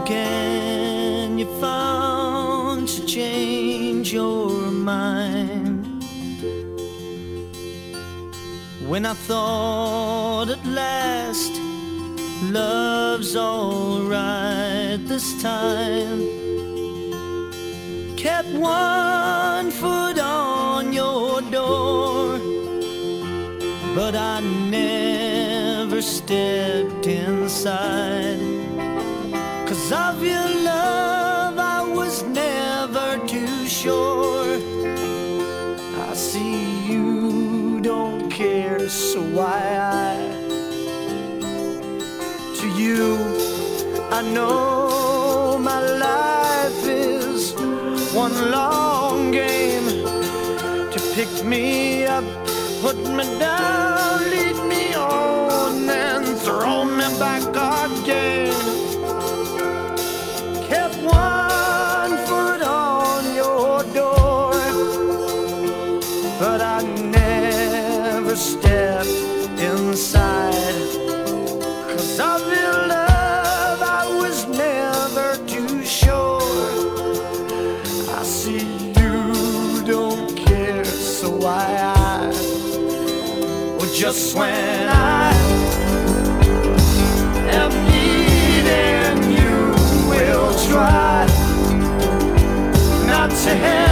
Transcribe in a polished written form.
can you find to change your mind? When I thought at last love's alright this time, kept one foot on your door, but I never stepped inside. 'Cause of your love I was never too sure. I see you don't care, so why to you I know my life is one long game. To pick me up, put me down, lead me on, and throw me back again. Kept one foot on your door, but I never stepped inside. 'Cause of your love I was never too sure. I see you don't care, so why well, just when I am needing you, will try not to help.